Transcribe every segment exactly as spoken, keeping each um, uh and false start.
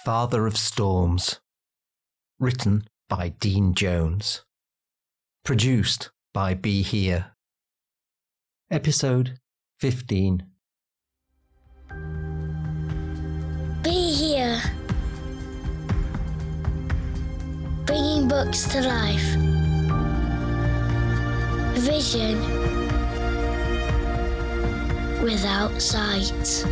Father of Storms. Written by Dean Jones. Produced by Be Here. Episode fifteen. Be Here. Bringing books to life. Vision without sight.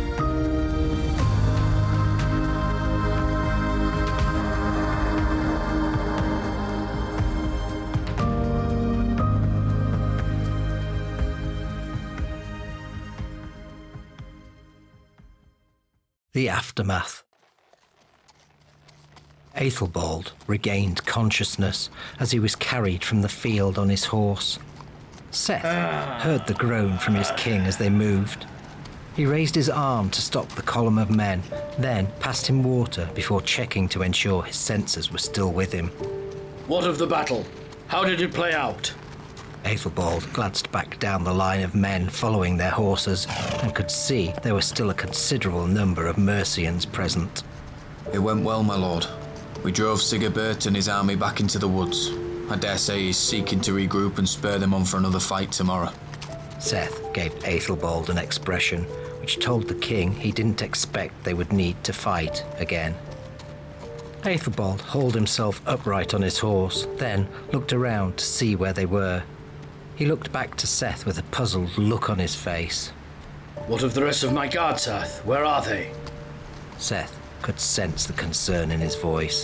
The Aftermath. Aethelbald regained consciousness as he was carried from the field on his horse. Seth heard the groan from his king as they moved. He raised his arm to stop the column of men, then passed him water before checking to ensure his senses were still with him. What of the battle? How did it play out? Aethelbald glanced back down the line of men following their horses and could see there was still a considerable number of Mercians present. It went well, my lord. We drove Sigebert and his army back into the woods. I dare say he's seeking to regroup and spur them on for another fight tomorrow. Seth gave Aethelbald an expression which told the king he didn't expect they would need to fight again. Aethelbald hauled himself upright on his horse, then looked around to see where they were. He looked back to Seth with a puzzled look on his face. What of the rest of my guard, Seth? Where are they? Seth could sense the concern in his voice.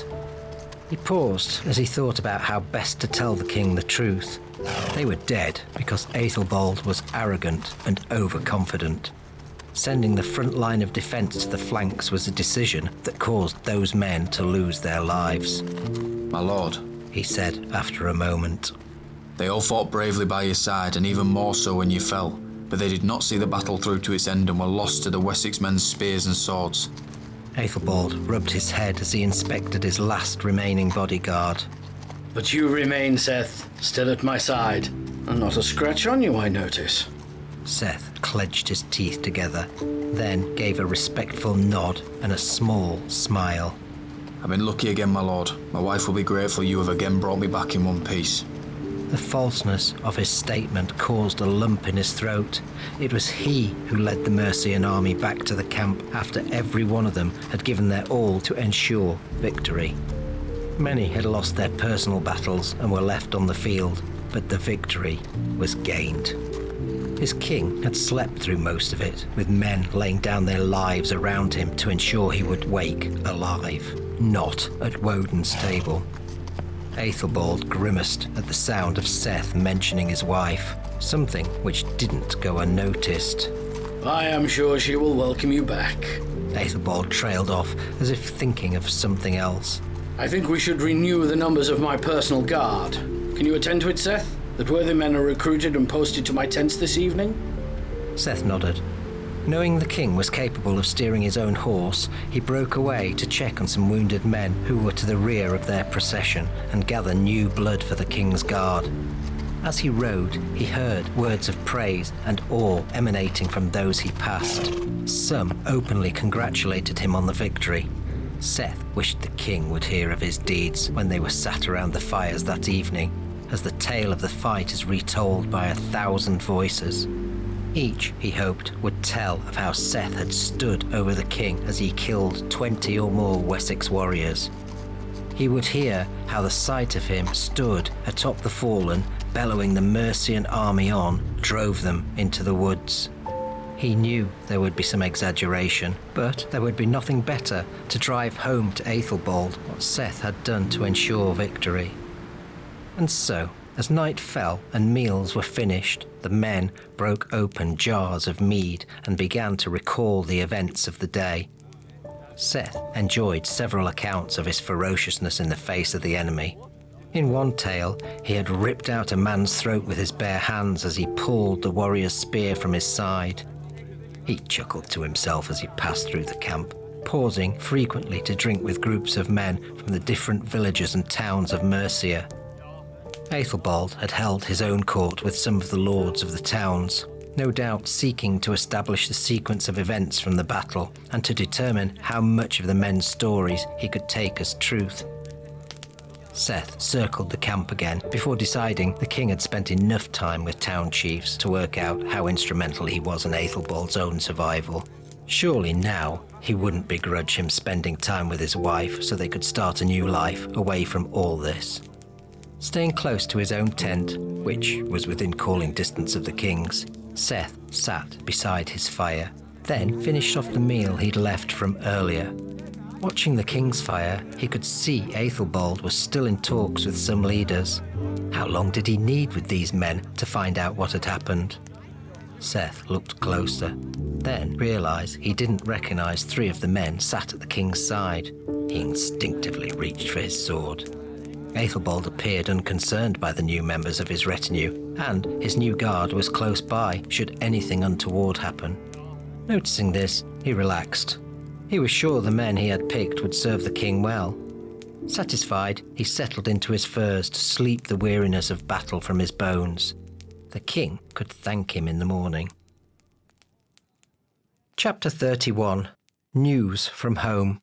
He paused as he thought about how best to tell the king the truth. They were dead because Aethelbald was arrogant and overconfident. Sending the front line of defence to the flanks was a decision that caused those men to lose their lives. My lord, he said after a moment. They all fought bravely by your side, and even more so when you fell, but they did not see the battle through to its end and were lost to the Wessex men's spears and swords. Aethelbald rubbed his head as he inspected his last remaining bodyguard. But you remain, Seth, still at my side, and not a scratch on you, I notice. Seth clenched his teeth together, then gave a respectful nod and a small smile. I've been lucky again, my lord. My wife will be grateful you have again brought me back in one piece. The falseness of his statement caused a lump in his throat. It was he who led the Mercian army back to the camp after every one of them had given their all to ensure victory. Many had lost their personal battles and were left on the field, but the victory was gained. His king had slept through most of it, with men laying down their lives around him to ensure he would wake alive, not at Woden's table. Aethelbald grimaced at the sound of Seth mentioning his wife, something which didn't go unnoticed. I am sure she will welcome you back. Aethelbald trailed off as if thinking of something else. I think we should renew the numbers of my personal guard. Can you attend to it, Seth? That worthy men are recruited and posted to my tents this evening? Seth nodded. Knowing the king was capable of steering his own horse, he broke away to check on some wounded men who were to the rear of their procession and gather new blood for the king's guard. As he rode, he heard words of praise and awe emanating from those he passed. Some openly congratulated him on the victory. Seth wished the king would hear of his deeds when they were sat around the fires that evening, as the tale of the fight is retold by a thousand voices. Each, he hoped, would tell of how Seth had stood over the king as he killed twenty or more Wessex warriors. He would hear how the sight of him stood atop the fallen, bellowing the Mercian army on, drove them into the woods. He knew there would be some exaggeration, but there would be nothing better to drive home to Aethelbald what Seth had done to ensure victory. And so, as night fell and meals were finished, the men broke open jars of mead and began to recall the events of the day. Seth enjoyed several accounts of his ferociousness in the face of the enemy. In one tale, he had ripped out a man's throat with his bare hands as he pulled the warrior's spear from his side. He chuckled to himself as he passed through the camp, pausing frequently to drink with groups of men from the different villages and towns of Mercia. Aethelbald had held his own court with some of the lords of the towns. no doubt seeking to establish the sequence of events from the battle and to determine how much of the men's stories he could take as truth. Seth circled the camp again before deciding the king had spent enough time with town chiefs to work out how instrumental he was in Aethelbald's own survival. Surely now he wouldn't begrudge him spending time with his wife so they could start a new life away from all this. Staying close to his own tent, which was within calling distance of the king's, Seth sat beside his fire, then finished off the meal he'd left from earlier. Watching the king's fire, he could see Aethelbald was still in talks with some leaders. How long did he need with these men to find out what had happened? Seth looked closer, then realised he didn't recognise three of the men sat at the king's side. He instinctively reached for his sword. Aethelbald appeared unconcerned by the new members of his retinue, and his new guard was close by should anything untoward happen. Noticing this, he relaxed. He was sure the men he had picked would serve the king well. Satisfied, he settled into his furs to sleep the weariness of battle from his bones. The king could thank him in the morning. Chapter thirty-one. News from Home.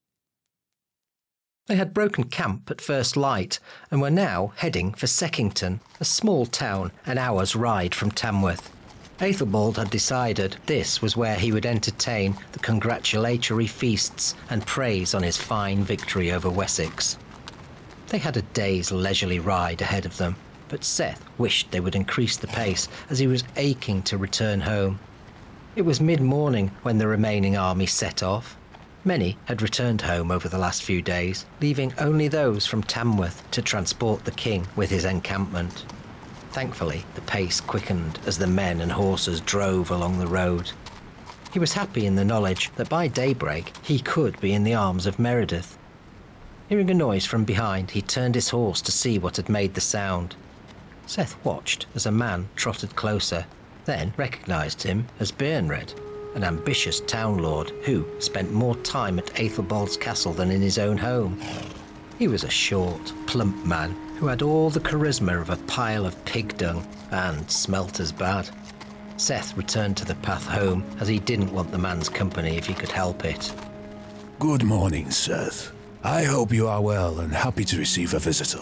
They had broken camp at first light and were now heading for Seckington, a small town an hour's ride from Tamworth. Aethelbald had decided this was where he would entertain the congratulatory feasts and praise on his fine victory over Wessex. They had a day's leisurely ride ahead of them, but Seth wished they would increase the pace as he was aching to return home. It was mid-morning when the remaining army set off. Many had returned home over the last few days, leaving only those from Tamworth to transport the king with his encampment. Thankfully, the pace quickened as the men and horses drove along the road. He was happy in the knowledge that by daybreak he could be in the arms of Meredith. Hearing a noise from behind, he turned his horse to see what had made the sound. Seth watched as a man trotted closer, then recognised him as Beornred, an ambitious town lord who spent more time at Aethelbald's castle than in his own home. He was a short, plump man who had all the charisma of a pile of pig dung and smelt as bad. Seth returned to the path home as he didn't want the man's company if he could help it. Good morning, Seth. I hope you are well and happy to receive a visitor.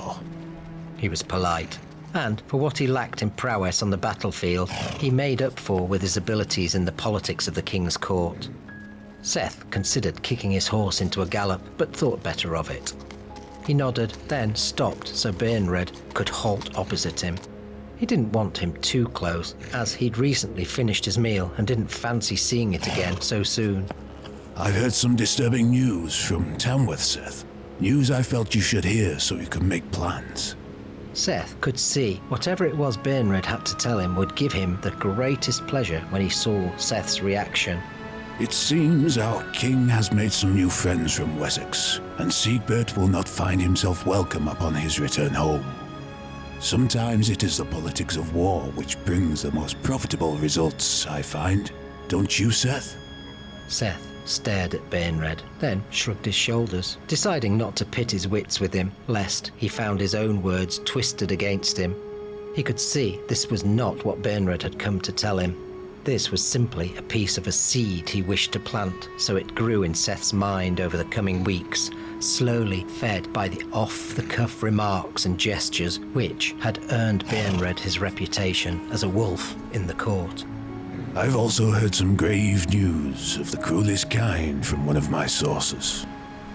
He was polite, and for what he lacked in prowess on the battlefield, he made up for with his abilities in the politics of the king's court. Seth considered kicking his horse into a gallop, but thought better of it. He nodded, then stopped so Beornred could halt opposite him. He didn't want him too close, as he'd recently finished his meal and didn't fancy seeing it again so soon. I've heard some disturbing news from Tamworth, Seth. News I felt you should hear so you could make plans. Seth could see whatever it was Beornred had to tell him would give him the greatest pleasure when he saw Seth's reaction. It seems our king has made some new friends from Wessex, and Siegbert will not find himself welcome upon his return home. Sometimes it is the politics of war which brings the most profitable results, I find. Don't you, Seth? Seth stared at Beornred, then shrugged his shoulders, deciding not to pit his wits with him, lest he found his own words twisted against him. He could see this was not what Beornred had come to tell him. This was simply a piece of a seed he wished to plant, so it grew in Seth's mind over the coming weeks, slowly fed by the off-the-cuff remarks and gestures which had earned Beornred his reputation as a wolf in the court. I've also heard some grave news of the cruelest kind from one of my sources.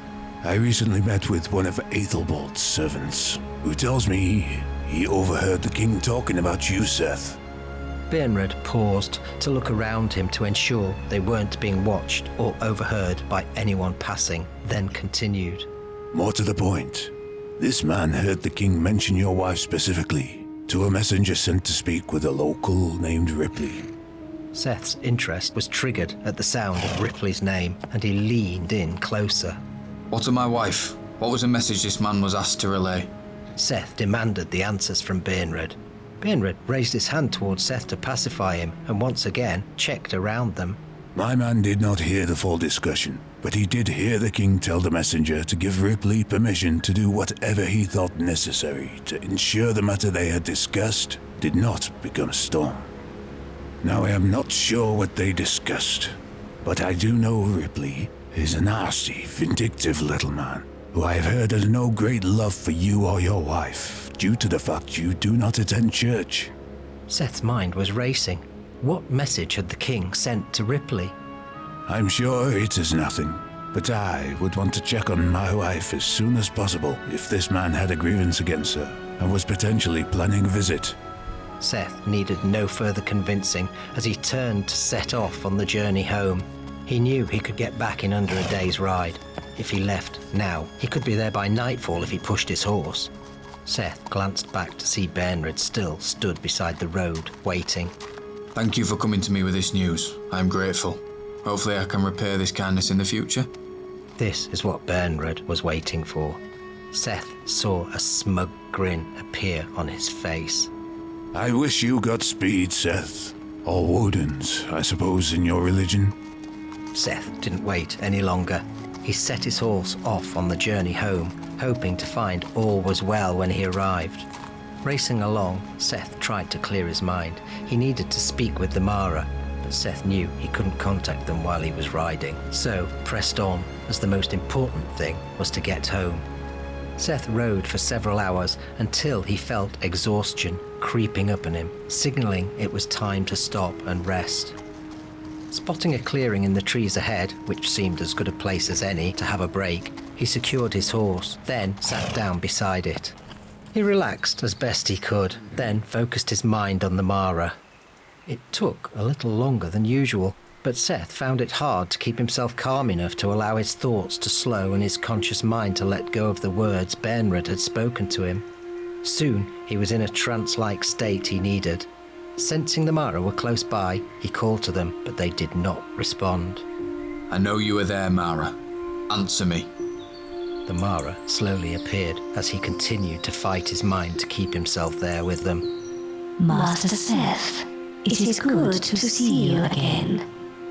I recently met with one of Aethelbald's servants, who tells me he overheard the king talking about you, Seth. Beornred paused to look around him to ensure they weren't being watched or overheard by anyone passing, then continued. More to the point, this man heard the king mention your wife specifically to a messenger sent to speak with a local named Ripley. Seth's interest was triggered at the sound of Ripley's name, and he leaned in closer. What of my wife? What was the message this man was asked to relay? Seth demanded the answers from Beornred. Beornred raised his hand towards Seth to pacify him, and once again checked around them. My man did not hear the full discussion, but he did hear the king tell the messenger to give Ripley permission to do whatever he thought necessary to ensure the matter they had discussed did not become a storm. Now I am not sure what they discussed, but I do know Ripley is a nasty, vindictive little man, who I have heard has no great love for you or your wife, due to the fact you do not attend church. Seth's mind was racing. What message had the king sent to Ripley? I'm sure it is nothing, but I would want to check on my wife as soon as possible if this man had a grievance against her and was potentially planning a visit. Seth needed no further convincing as he turned to set off on the journey home. He knew he could get back in under a day's ride. If he left now, he could be there by nightfall if he pushed his horse. Seth glanced back to see Bernard still stood beside the road, waiting. Thank you for coming to me with this news. I am grateful. Hopefully I can repay this kindness in the future. This is what Bernard was waiting for. Seth saw a smug grin appear on his face. I wish you Godspeed, Seth. Or Wodens, I suppose, in your religion. Seth didn't wait any longer. He set his horse off on the journey home, hoping to find all was well when he arrived. Racing along, Seth tried to clear his mind. He needed to speak with the Mara, but Seth knew he couldn't contact them while he was riding, so pressed on, as the most important thing was to get home. Seth rode for several hours until he felt exhaustion creeping up on him, signalling it was time to stop and rest. Spotting a clearing in the trees ahead, which seemed as good a place as any to have a break, he secured his horse, then sat down beside it. He relaxed as best he could, then focused his mind on the Mara. It took a little longer than usual, but Seth found it hard to keep himself calm enough to allow his thoughts to slow and his conscious mind to let go of the words Bernard had spoken to him. Soon he was in a trance-like state he needed. Sensing the Mara were close by, he called to them, but they did not respond. I know you are there, Mara. Answer me. The Mara slowly appeared as he continued to fight his mind to keep himself there with them. Master Seth, it is good to see you again.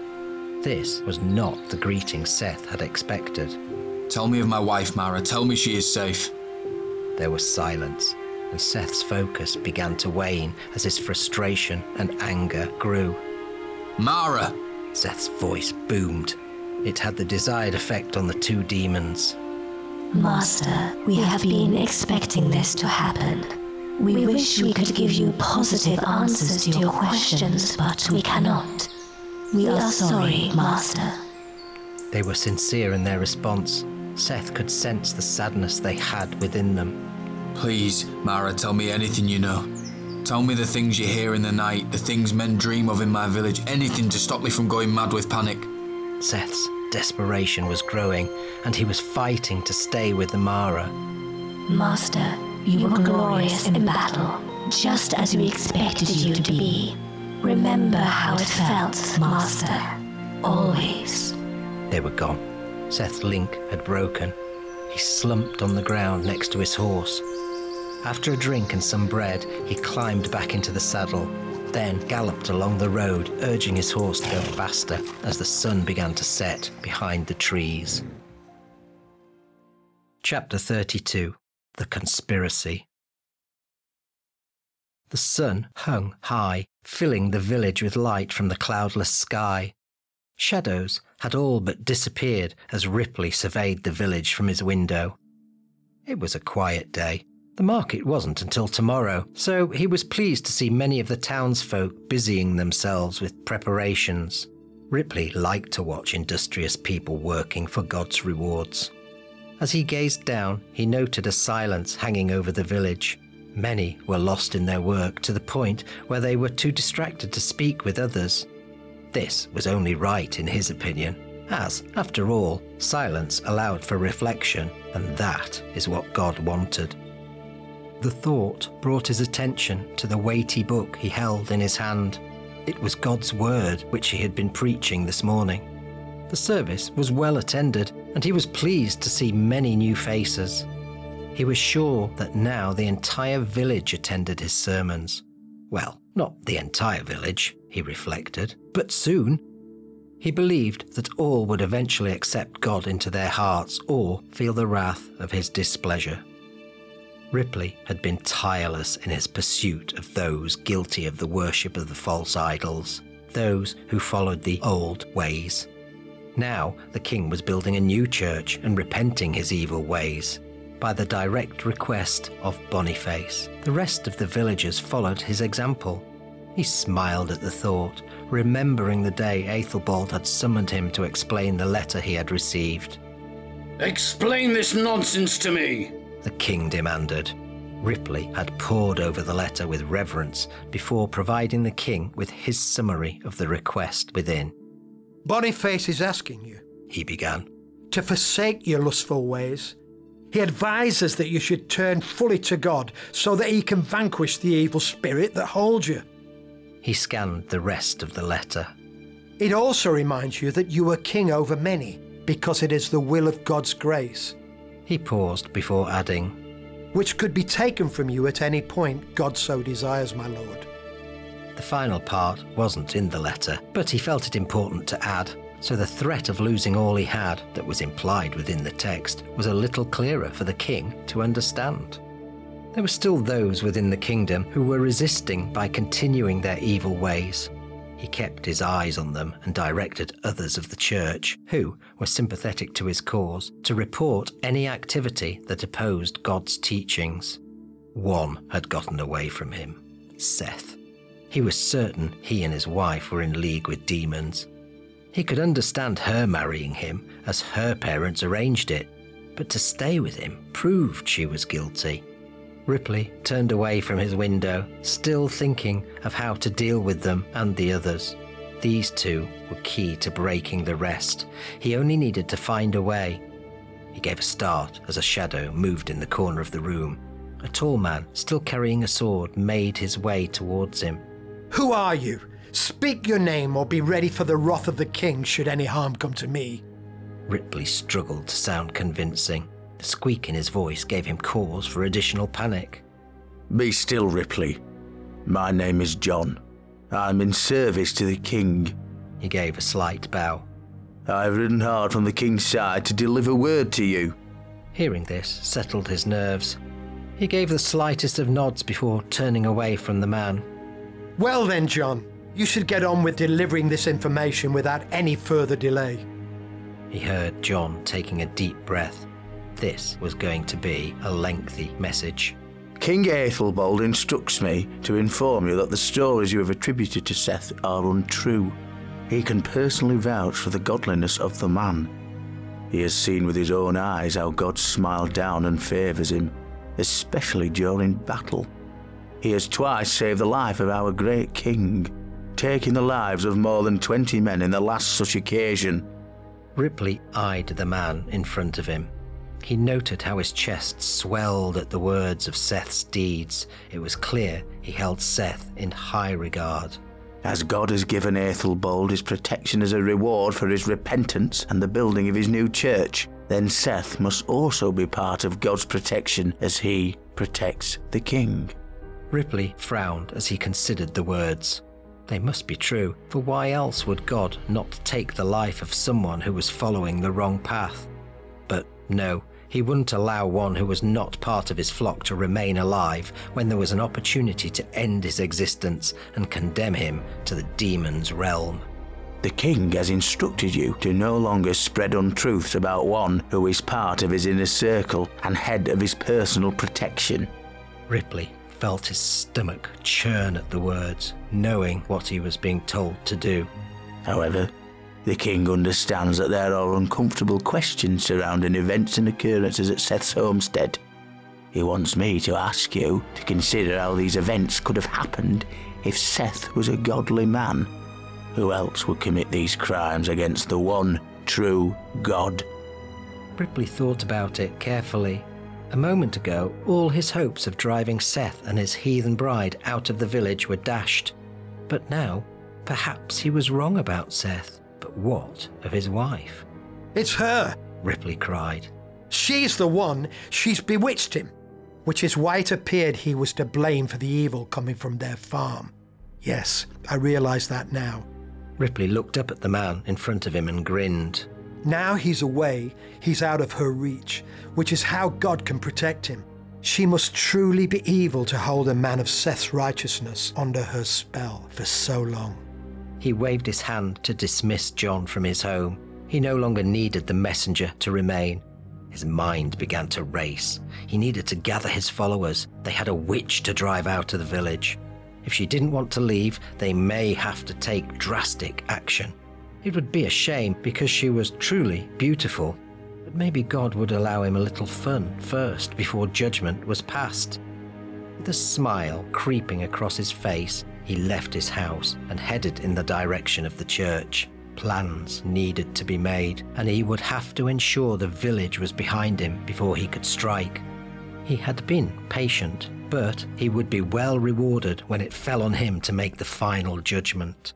This was not the greeting Seth had expected. Tell me of my wife, Mara. Tell me she is safe. There was silence, and Seth's focus began to wane as his frustration and anger grew. Mara! Seth's voice boomed. It had the desired effect on the two demons. Master, we have been expecting this to happen. We wish we could give you positive answers to your questions, but we cannot. We are sorry, Master. They were sincere in their response. Seth could sense the sadness they had within them. Please, Mara, tell me anything you know. Tell me the things you hear in the night, the things men dream of in my village, anything to stop me from going mad with panic. Seth's desperation was growing, and he was fighting to stay with the Mara. Master, you were glorious in battle, just as we expected you to be. Remember how it felt, Master. Always. They were gone. Seth's link had broken. He slumped on the ground next to his horse. After a drink and some bread, he climbed back into the saddle, then galloped along the road, urging his horse to go faster as the sun began to set behind the trees. Chapter thirty-two. The Conspiracy. The sun hung high, filling the village with light from the cloudless sky. Shadows had all but disappeared as Ripley surveyed the village from his window. It was a quiet day. The market wasn't until tomorrow, so he was pleased to see many of the townsfolk busying themselves with preparations. Ripley liked to watch industrious people working for God's rewards. As he gazed down, he noted a silence hanging over the village. Many were lost in their work to the point where they were too distracted to speak with others. This was only right in his opinion, as, after all, silence allowed for reflection, and that is what God wanted. The thought brought his attention to the weighty book he held in his hand. It was God's word which he had been preaching this morning. The service was well attended, and he was pleased to see many new faces. He was sure that now the entire village attended his sermons. Well, not the entire village, he reflected, but soon. He believed that all would eventually accept God into their hearts or feel the wrath of his displeasure. Ripley had been tireless in his pursuit of those guilty of the worship of the false idols, those who followed the old ways. Now the king was building a new church and repenting his evil ways. By the direct request of Boniface, the rest of the villagers followed his example. He smiled at the thought, remembering the day Aethelbald had summoned him to explain the letter he had received. Explain this nonsense to me, the king demanded. Ripley had pored over the letter with reverence before providing the king with his summary of the request within. Boniface is asking you, he began, to forsake your lustful ways. He advises that you should turn fully to God so that he can vanquish the evil spirit that holds you. He scanned the rest of the letter. It also reminds you that you are king over many, because it is the will of God's grace. He paused before adding, which could be taken from you at any point God so desires, my lord. The final part wasn't in the letter, but he felt it important to add, so the threat of losing all he had that was implied within the text was a little clearer for the king to understand. There were still those within the kingdom who were resisting by continuing their evil ways. He kept his eyes on them and directed others of the church, who were sympathetic to his cause, to report any activity that opposed God's teachings. One had gotten away from him, Seth. He was certain he and his wife were in league with demons. He could understand her marrying him, as her parents arranged it, but to stay with him proved she was guilty. Ripley turned away from his window, still thinking of how to deal with them and the others. These two were key to breaking the rest. He only needed to find a way. He gave a start as a shadow moved in the corner of the room. A tall man, still carrying a sword, made his way towards him. Who are you? Speak your name or be ready for the wrath of the king should any harm come to me. Ripley struggled to sound convincing. The squeak in his voice gave him cause for additional panic. Be still, Ripley. My name is John. I'm in service to the king. He gave a slight bow. I've ridden hard from the king's side to deliver word to you. Hearing this settled his nerves. He gave the slightest of nods before turning away from the man. Well then, John, you should get on with delivering this information without any further delay. He heard John taking a deep breath. This was going to be a lengthy message. King Aethelbald instructs me to inform you that the stories you have attributed to Seth are untrue. He can personally vouch for the godliness of the man. He has seen with his own eyes how God smiled down and favours him, especially during battle. He has twice saved the life of our great king, taking the lives of more than twenty men in the last such occasion. Ripley eyed the man in front of him. He noted how his chest swelled at the words of Seth's deeds. It was clear he held Seth in high regard. As God has given Aethelbald his protection as a reward for his repentance and the building of his new church, then Seth must also be part of God's protection as he protects the king. Ripley frowned as he considered the words. They must be true, for why else would God not take the life of someone who was following the wrong path? But no, he wouldn't allow one who was not part of his flock to remain alive when there was an opportunity to end his existence and condemn him to the demon's realm. The king has instructed you to no longer spread untruths about one who is part of his inner circle and head of his personal protection. Ripley felt his stomach churn at the words, knowing what he was being told to do. However, the king understands that there are uncomfortable questions surrounding events and occurrences at Seth's homestead. He wants me to ask you to consider how these events could have happened if Seth was a godly man. Who else would commit these crimes against the one true God? Ripley thought about it carefully. A moment ago, all his hopes of driving Seth and his heathen bride out of the village were dashed. But now, perhaps he was wrong about Seth. But what of his wife? It's her, Ripley cried. She's the one. She's bewitched him, which is why it appeared he was to blame for the evil coming from their farm. Yes, I realise that now. Ripley looked up at the man in front of him and grinned. Now he's away, he's out of her reach, which is how God can protect him. She must truly be evil to hold a man of Seth's righteousness under her spell for so long. He waved his hand to dismiss Jon from his home. He no longer needed the messenger to remain. His mind began to race. He needed to gather his followers. They had a witch to drive out of the village. If she didn't want to leave, they may have to take drastic action. It would be a shame because she was truly beautiful. But maybe God would allow him a little fun first before judgment was passed. With a smile creeping across his face, he left his house and headed in the direction of the church. Plans needed to be made, and he would have to ensure the village was behind him before he could strike. He had been patient, but he would be well rewarded when it fell on him to make the final judgment.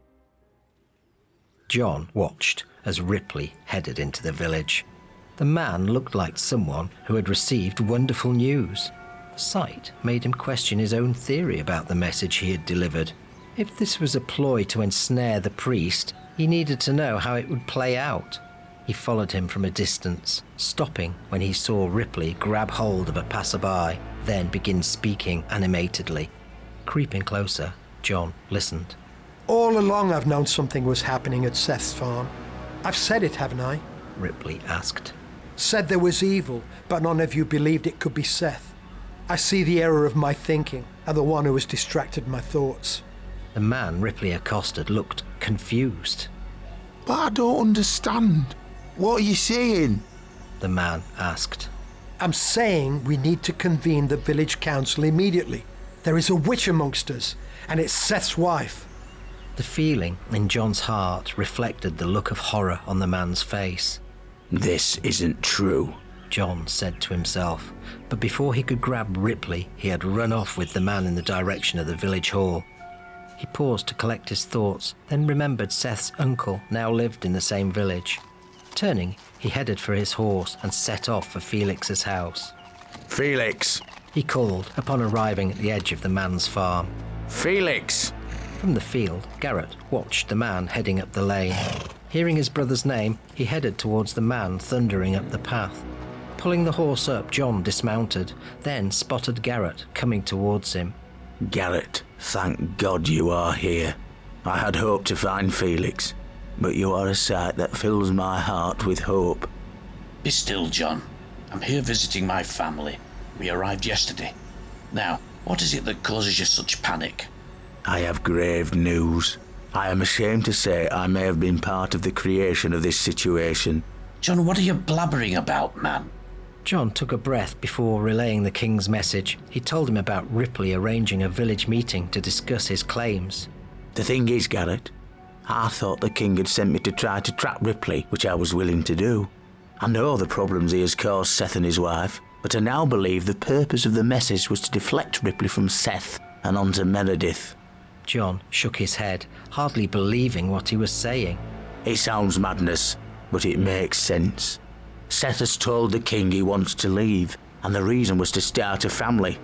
Jon watched as Ripley headed into the village. The man looked like someone who had received wonderful news. The sight made him question his own theory about the message he had delivered. If this was a ploy to ensnare the priest, he needed to know how it would play out. He followed him from a distance, stopping when he saw Ripley grab hold of a passerby, then begin speaking animatedly. Creeping closer, Jon listened. All along I've known something was happening at Seth's farm. I've said it, haven't I? Ripley asked. Said there was evil, but none of you believed it could be Seth. I see the error of my thinking and the one who has distracted my thoughts. The man Ripley accosted looked confused. But I don't understand. What are you saying? The man asked. I'm saying we need to convene the village council immediately. There is a witch amongst us, and it's Seth's wife. The feeling in Jon's heart reflected the look of horror on the man's face. This isn't true, Jon said to himself, but before he could grab Ripley, he had run off with the man in the direction of the village hall. He paused to collect his thoughts, then remembered Seth's uncle now lived in the same village. Turning, he headed for his horse and set off for Felix's house. Felix! He called upon arriving at the edge of the man's farm. Felix! From the field, Garrett watched the man heading up the lane. Hearing his brother's name, he headed towards the man thundering up the path. Pulling the horse up, Jon dismounted, then spotted Garrett coming towards him. Garrett, thank God you are here. I had hoped to find Felix, but you are a sight that fills my heart with hope. Be still, Jon. I'm here visiting my family. We arrived yesterday. Now, what is it that causes you such panic? I have grave news. I am ashamed to say I may have been part of the creation of this situation. Jon, what are you blabbering about, man? Jon took a breath before relaying the king's message. He told him about Ripley arranging a village meeting to discuss his claims. The thing is, Garrett, I thought the king had sent me to try to trap Ripley, which I was willing to do. I know the problems he has caused Seth and his wife, but I now believe the purpose of the message was to deflect Ripley from Seth and onto Meredith. Jon shook his head, hardly believing what he was saying. It sounds madness, but it makes sense. Seth has told the king he wants to leave, and the reason was to start a family.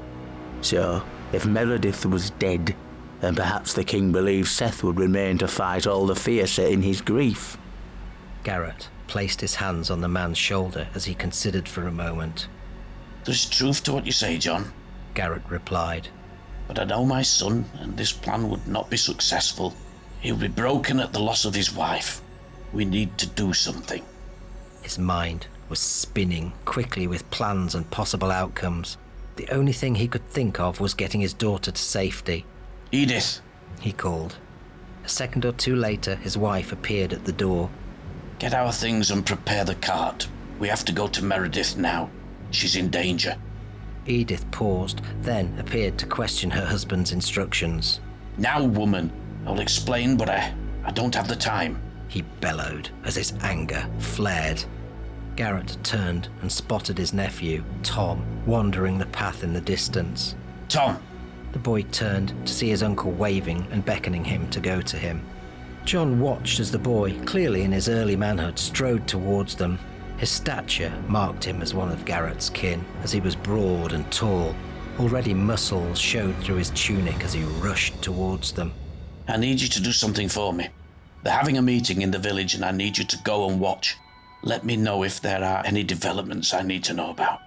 So, if Meredith was dead, then perhaps the king believed Seth would remain to fight all the fiercer in his grief. Garrett placed his hands on the man's shoulder as he considered for a moment. There's truth to what you say, Jon, Garrett replied. But I know my son, and this plan would not be successful. He would be broken at the loss of his wife. We need to do something. His mind was spinning quickly with plans and possible outcomes. The only thing he could think of was getting his daughter to safety. Edith, he called. A second or two later, his wife appeared at the door. Get our things and prepare the cart. We have to go to Meredith now. She's in danger. Edith paused, then appeared to question her husband's instructions. Now, woman, I'll explain, but I, I don't have the time. He bellowed as his anger flared. Garrett turned and spotted his nephew, Tom, wandering the path in the distance. Tom! The boy turned to see his uncle waving and beckoning him to go to him. Jon watched as the boy, clearly in his early manhood, strode towards them. His stature marked him as one of Garrett's kin, as he was broad and tall. Already muscles showed through his tunic as he rushed towards them. I need you to do something for me. They're having a meeting in the village and I need you to go and watch. Let me know if there are any developments I need to know about.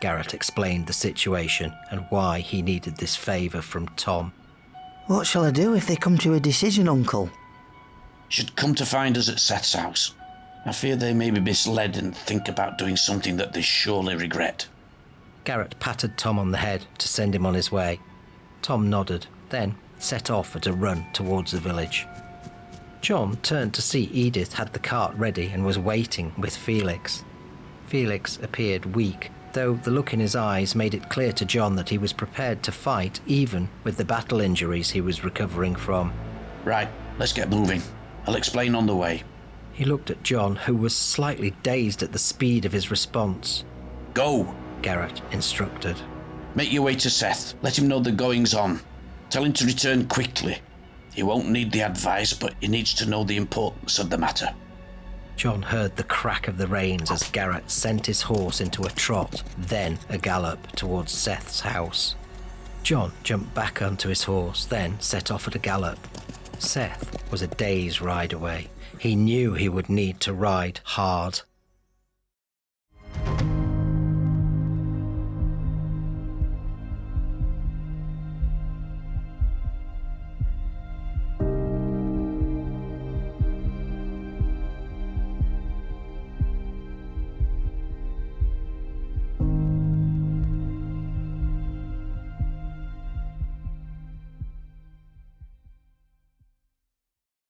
Garrett explained the situation and why he needed this favour from Tom. What shall I do if they come to a decision, Uncle? Should come to find us at Seth's house. I fear they may be misled and think about doing something that they surely regret. Garrett patted Tom on the head to send him on his way. Tom nodded, then set off at a run towards the village. John turned to see Edith had the cart ready and was waiting with Felix. Felix appeared weak, though the look in his eyes made it clear to John that he was prepared to fight even with the battle injuries he was recovering from. Right, let's get moving. I'll explain on the way. He looked at John, who was slightly dazed at the speed of his response. Go, Garrett instructed. Make your way to Seth. Let him know the goings on. Tell him to return quickly. He won't need the advice, but he needs to know the importance of the matter. John heard the crack of the reins as Garrett sent his horse into a trot, then a gallop towards Seth's house. John jumped back onto his horse, then set off at a gallop. Seth was a day's ride away. He knew he would need to ride hard.